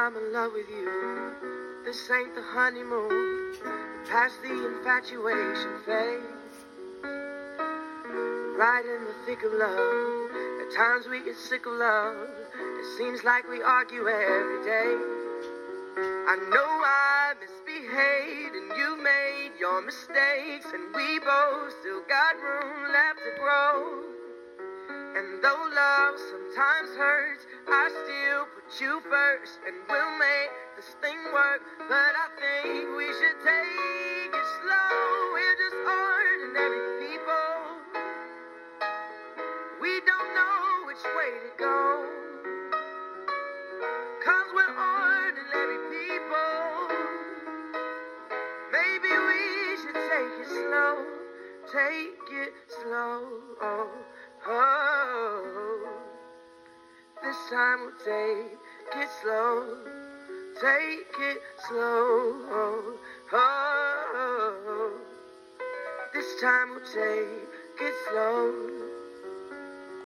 I'm in love with you. This ain't the honeymoon. Past the infatuation phase. Right in the thick of love. At times we get sick of love. It seems like we argue every day. I know I misbehaved and you made your mistakes, and we both still got room left to grow. And though love sometimes hurts, I still put you first, and we'll make this thing work. But I think we should take it slow. We're just ordinary people. We don't know which way to go, 'cause we're ordinary people. Maybe we should take it slow. Take it slow. This time we'll take it slow. Take it slow. This time we'll take it slow.